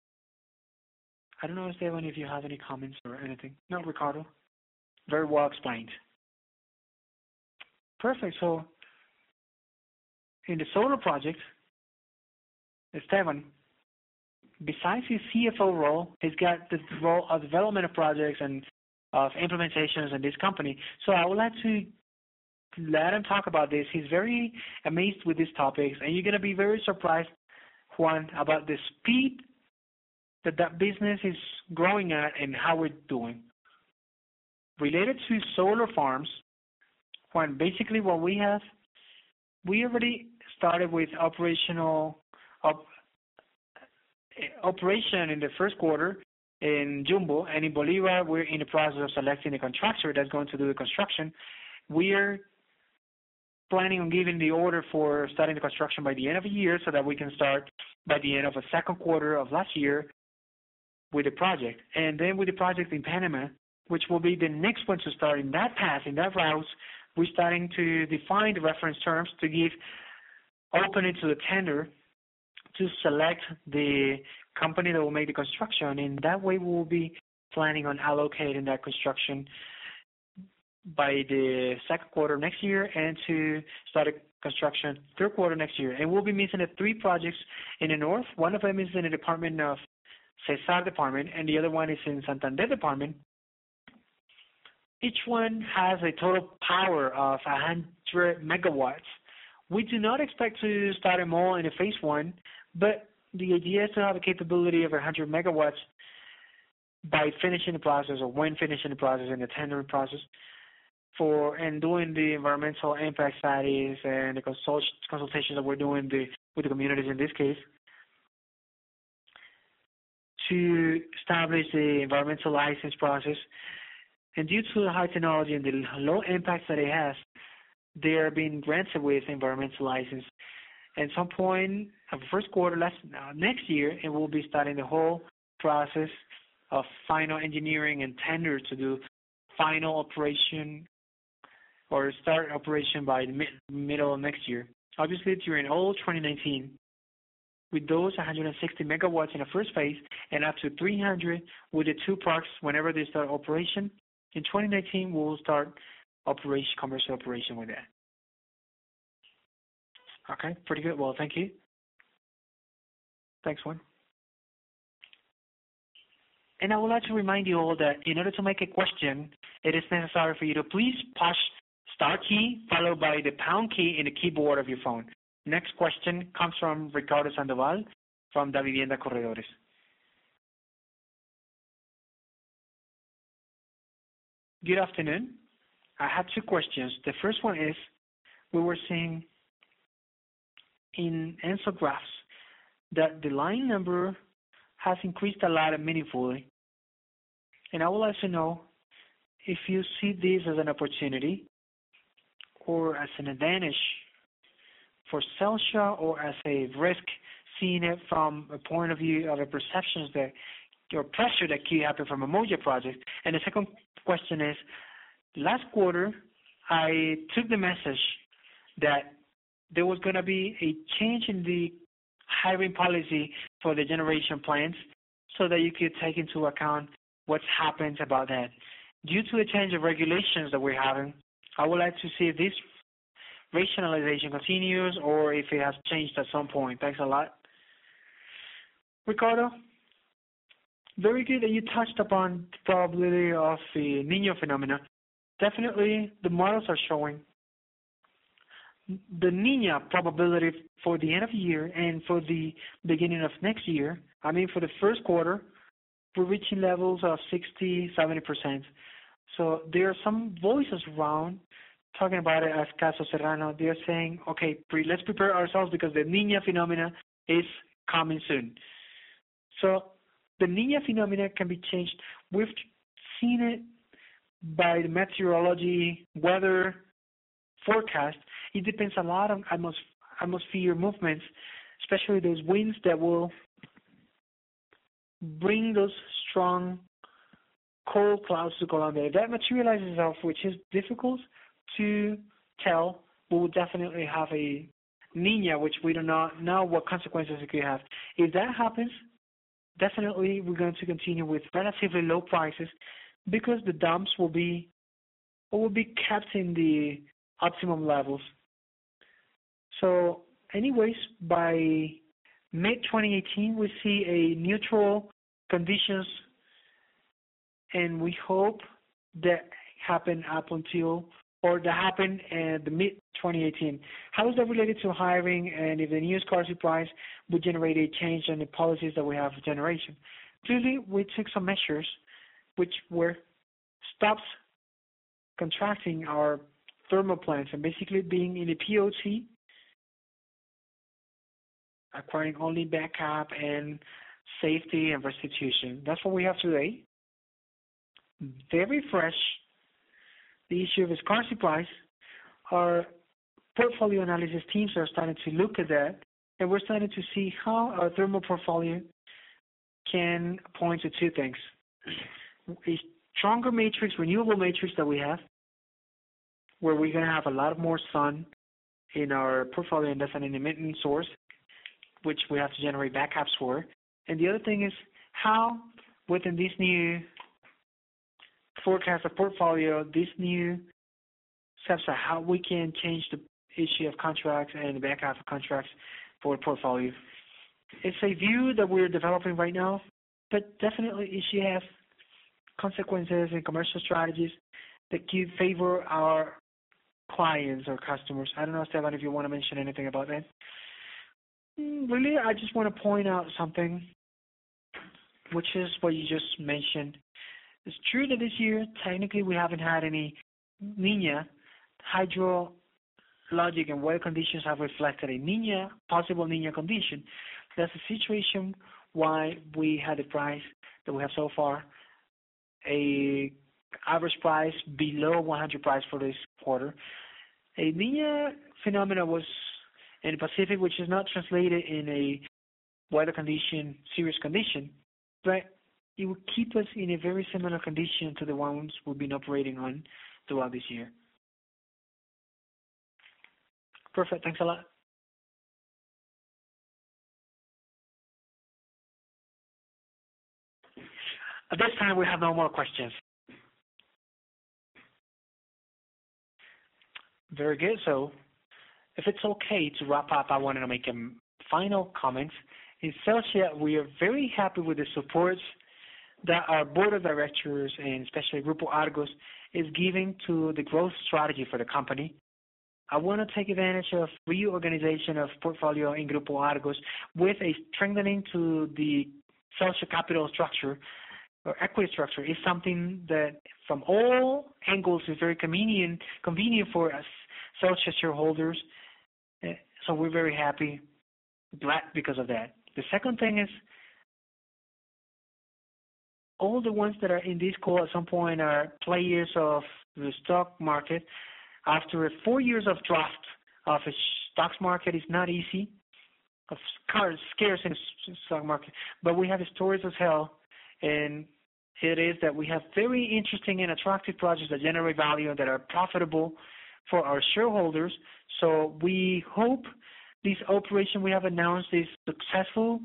Speaker 1: I don't know, Esteban, if you have any comments or anything. No, Ricardo? Very well explained. Perfect. So in the solar project, Esteban, besides his CFO role, he's got the role of development of projects and of implementations in this company. So I would like to let him talk about this. He's very amazed with these topics, and you're going to be very surprised, Juan, about the speed that business is growing at and how we're doing. Related to solar farms, Juan, basically what we have, we already started with operation in the first quarter in Jumbo, and in Bolivar, we're in the process of selecting the contractor that's going to do the construction. We're planning on giving the order for starting the construction by the end of the year so that we can start by the end of the second quarter of last year with the project. And then with the project in Panama, which will be the next one to start in that path, in that route, we're starting to define the reference terms to give opening to the tender to select the company that will make the construction. And that way we will be planning on allocating that construction by the second quarter next year and to start a construction third quarter next year. And we'll be missing the 3 projects in the north. One of them is in the department of Cesar department, and the other one is in Santander department. Each one has a total power of 100 megawatts. We do not expect to start them all in a phase 1, but the idea is to have a capability of 100 megawatts by finishing the process, or when finishing the process in the tendering process, and doing the environmental impact studies and the consultations that we're doing with the communities in this case, to establish the environmental license process. And due to the high technology and the low impacts that it has, they are being granted with environmental license. At some point of the first quarter next year, and we'll be starting the whole process of final engineering and tender to do final operation or start operation by the middle of next year. Obviously, during all 2019, with those 160 megawatts in the first phase and up to 300 with the 2 parks whenever they start operation. In 2019, we'll start commercial operation with that. Okay, pretty good. Well, thank you. Thanks, Juan. And I would like to remind you all that in order to make a question, it is necessary for you to please push star key followed by the pound key in the keyboard of your phone. Next question comes from Ricardo Sandoval from Da Vivienda Corredores. Good afternoon. I have 2 questions. The first one is, we were seeing in ENSO graphs that the line number has increased a lot and meaningfully. And I would like to know if you see this as an opportunity or as an advantage for Celsia or as a risk, seeing it from a point of view of the perceptions that your pressure that could happen from a Moja project. And the second question is, last quarter, I took the message that there was going to be a change in the hiring policy for the generation plants so that you could take into account what's happened about that. Due to the change of regulations that we're having, I would like to see if this rationalization continues or if it has changed at some point. Thanks a lot. Ricardo, very good that you touched upon the probability of the Nino phenomena. Definitely, the models are showing the Nina probability for the end of the year and for the beginning of next year. I mean, for the first quarter, we're reaching levels of 60, 70%. So there are some voices around talking about it as Caso Serrano. They're saying, okay, let's prepare ourselves because the Nina phenomena is coming soon. So the Nina phenomena can be changed. We've seen it by the meteorology, weather forecast. It depends a lot on atmosphere movements, especially those winds that will bring those strong cold clouds to Colombia. If that materializes itself, which is difficult to tell, we will definitely have a Nina, which we do not know what consequences it could have. If that happens, definitely we're going to continue with relatively low prices because the dumps will be kept in the optimum levels. So anyways, by mid-2018, we see a neutral conditions, and we hope that happen up until, or that happen at the mid-2018. How is that related to hiring, and if the new scarcity price would generate a change in the policies that we have for generation? Clearly, we took some measures which were stops contracting our thermal plants and basically being in the POC, acquiring only backup and safety and restitution. That's what we have today. Very fresh. The issue of the scarcity price. Our portfolio analysis teams are starting to look at that, and we're starting to see how our thermal portfolio can point to two things. A stronger matrix, renewable matrix that we have, where we're going to have a lot more sun in our portfolio, and that's an intermittent source, which we have to generate backups for. And the other thing is how, within this new forecast of portfolio, this new steps are how we can change the issue of contracts and the backup of contracts for the portfolio. It's a view that we're developing right now, but definitely it should have consequences and commercial strategies that could favor our clients or customers. I don't know, Esteban, if you want to mention anything about that. Really, I just want to point out something, which is what you just mentioned. It's true that this year, technically, we haven't had any Nina. Hydrologic and weather conditions have reflected a Nina, possible Nina condition. That's the situation why we had the price that we have so far, a average price below 100 price for this quarter. A Nina phenomena was in the Pacific, which is not translated in a weather condition, serious condition, but it will keep us in a very similar condition to the ones we've been operating on throughout this year. Perfect. Thanks a lot. At this time, we have no more questions. Very good. So if it's okay to wrap up, I wanted to make a final comment. In Celsia, we are very happy with the support that our board of directors and especially Grupo Argos is giving to the growth strategy for the company. I want to take advantage of reorganization of portfolio in Grupo Argos with a strengthening to the Celsia capital structure or equity structure is something that from all angles is very convenient for us Celsia shareholders. So we're very happy, glad because of that. The second thing is all the ones that are in this call at some point are players of the stock market. After 4 years of draft of a stock market is not easy, of scarce in the stock market, but we have stories as hell, and it is that we have very interesting and attractive projects that generate value and that are profitable for our shareholders. So we hope this operation we have announced is successful,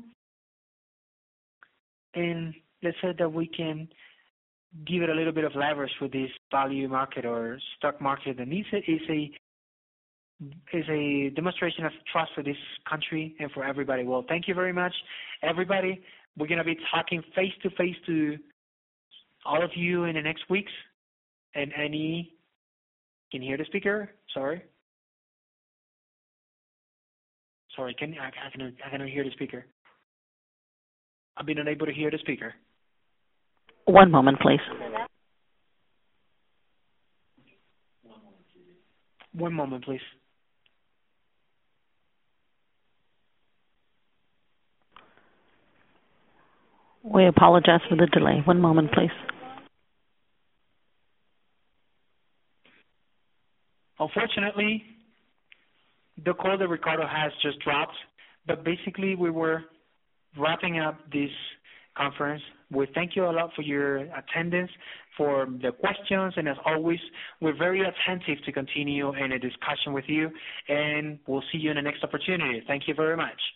Speaker 1: and let's say that we can give it a little bit of leverage for this value market or stock market, and this is a demonstration of trust for this country and for everybody. Well, thank you very much, everybody. We're going to be talking face-to-face to all of you in the next weeks. And any... Can you hear the speaker? Sorry, I cannot hear the speaker. I've been unable to hear the speaker.
Speaker 3: One moment, please.
Speaker 1: One moment, please.
Speaker 3: We apologize for the delay. One moment, please.
Speaker 1: Unfortunately, the call that Ricardo has just dropped, but basically we were wrapping up this conference. We thank you a lot for your attendance, for the questions, and as always, we're very attentive to continue in a discussion with you, and we'll see you in the next opportunity. Thank you very much.